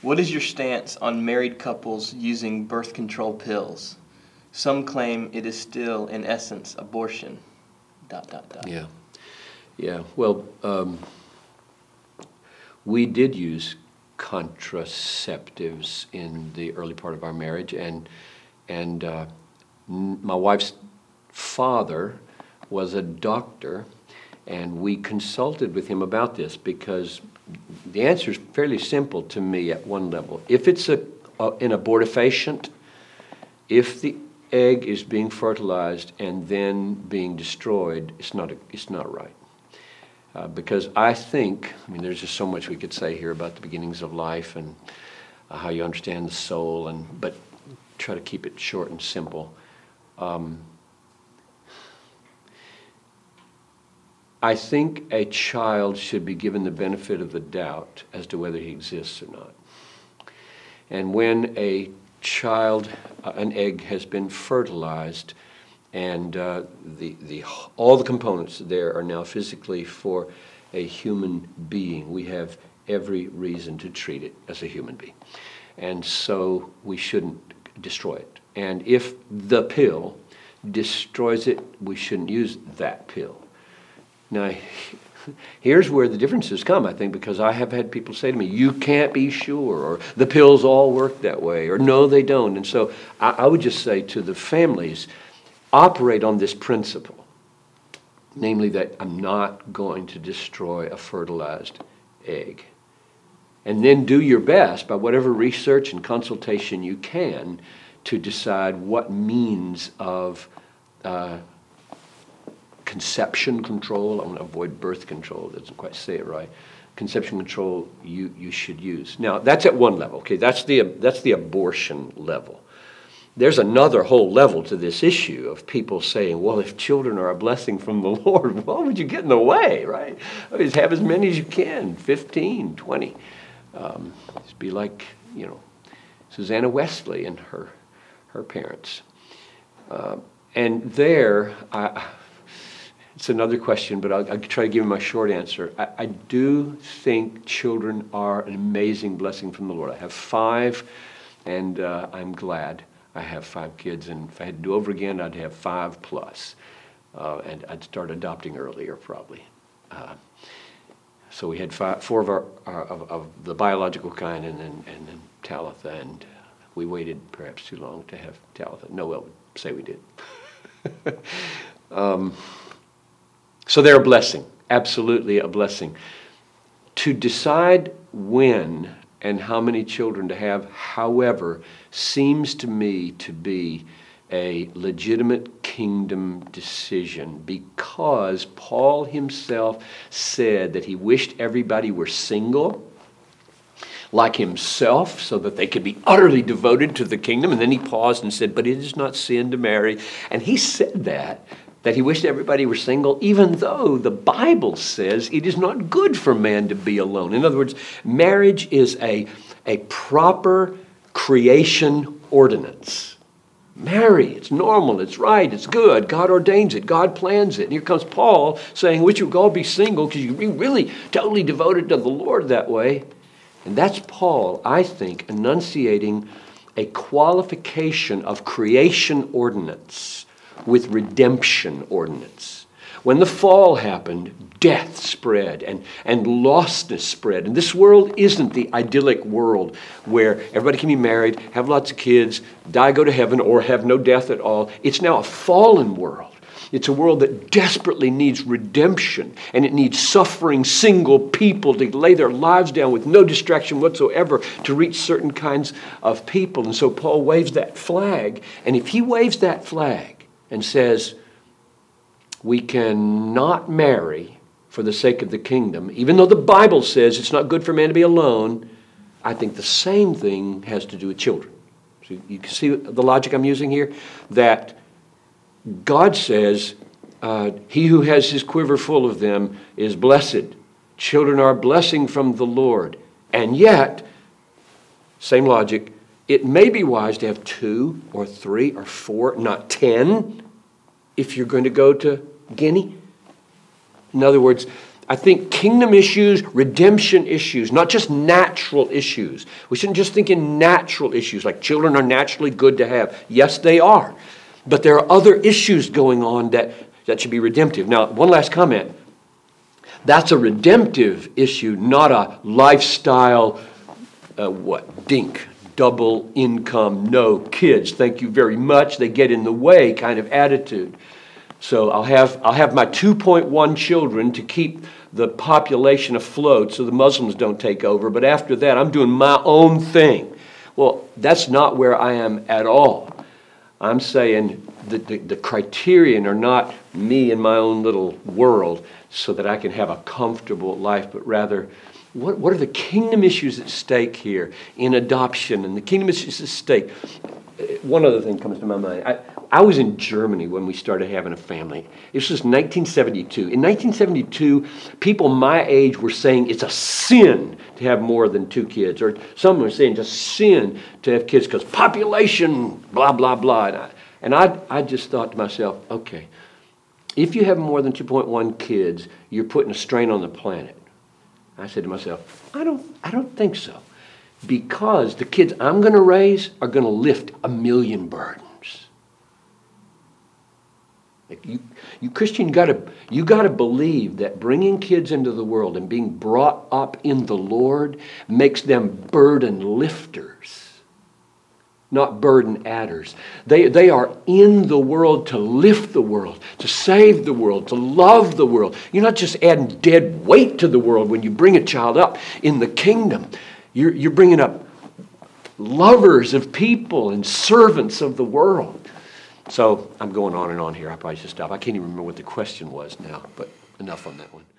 What is your stance on married couples using birth control pills? Some claim it is still, in essence, abortion. ... Yeah. Well, we did use contraceptives in the early part of our marriage, and my wife's father was a doctor, and we consulted with him about this because the answer is fairly simple to me at one level. If it's an abortifacient, if the egg is being fertilized and then being destroyed, it's not right. Because I think, there's just so much we could say here about the beginnings of life and how you understand the soul, but try to keep it short and simple. I think a child should be given the benefit of the doubt as to whether he exists or not. And when a child, an egg has been fertilized, and all the components there are now physically for a human being, we have every reason to treat it as a human being. And so we shouldn't destroy it. And if the pill destroys it, we shouldn't use that pill. Now, here's where the differences come, I think, because I have had people say to me, you can't be sure, or the pills all work that way, or no, they don't. And so I would just say to the families, operate on this principle, namely that I'm not going to destroy a fertilized egg. And then do your best by whatever research and consultation you can to decide what means of conception control. I'm going to avoid birth control. It doesn't quite say it right. Conception control you should use. Now, that's at one level. Okay, that's the abortion level. There's another whole level to this issue of people saying, well, if children are a blessing from the Lord, why would you get in the way, right? Just have as many as you can, 15, 20. Just be like, Susanna Wesley and her parents. And there, it's another question, but I'll try to give you my short answer. I do think children are an amazing blessing from the Lord. I have 5, and I'm glad I have 5 kids. And if I had to do over again, I'd have 5 plus. And I'd start adopting earlier, probably. So we had 4 of the biological kind, and then Talitha, and we waited perhaps too long to have Talitha. Noel would say we did. So they're a blessing, absolutely a blessing. To decide when and how many children to have, however, seems to me to be a legitimate kingdom decision, because Paul himself said that he wished everybody were single like himself so that they could be utterly devoted to the kingdom. And then he paused and said, but it is not sin to marry. And he said that he wished everybody were single, even though the Bible says it is not good for man to be alone. In other words, marriage is a proper creation ordinance. Marry, it's normal, it's right, it's good. God ordains it, God plans it. And here comes Paul saying, wish you would all be single because you can be really totally devoted to the Lord that way. And that's Paul, I think, enunciating a qualification of creation ordinance with redemption ordinance. When the fall happened, death spread and lostness spread. And this world isn't the idyllic world where everybody can be married, have lots of kids, die, go to heaven, or have no death at all. It's now a fallen world. It's a world that desperately needs redemption, and it needs suffering single people to lay their lives down with no distraction whatsoever to reach certain kinds of people. And so Paul waves that flag, and if he waves that flag and says, we cannot marry for the sake of the kingdom, even though the Bible says it's not good for man to be alone, I think the same thing has to do with children. So you can see the logic I'm using here, that God says, he who has his quiver full of them is blessed. Children are a blessing from the Lord. And yet, same logic, it may be wise to have 2 or 3 or 4, not 10, if you're going to go to Guinea. In other words, I think kingdom issues, redemption issues, not just natural issues. We shouldn't just think in natural issues, like children are naturally good to have. Yes, they are. But there are other issues going on that should be redemptive. Now, one last comment. That's a redemptive issue, not a lifestyle, dink, double income, no kids, thank you very much, they get in the way kind of attitude. So I'll have my 2.1 children to keep the population afloat so the Muslims don't take over, but after that I'm doing my own thing. Well, that's not where I am at all. I'm saying that the criterion are not me in my own little world so that I can have a comfortable life, but rather what are the kingdom issues at stake here in adoption and the kingdom issues at stake. One other thing comes to my mind. I was in Germany when we started having a family. This was 1972. In 1972, people my age were saying it's a sin to have more than 2 kids. Or some were saying it's a sin to have kids because population, blah, blah, blah. And I just thought to myself, okay, if you have more than 2.1 kids, you're putting a strain on the planet. I said to myself, I don't think so. Because the kids I'm going to raise are going to lift 1 million burdens. Like you Christian, you got to believe that bringing kids into the world and being brought up in the Lord makes them burden lifters, not burden adders. They are in the world to lift the world, to save the world, to love the world. You're not just adding dead weight to the world when you bring a child up in the kingdom. You're bringing up lovers of people and servants of the world. So I'm going on and on here. I probably should stop. I can't even remember what the question was now, but enough on that one.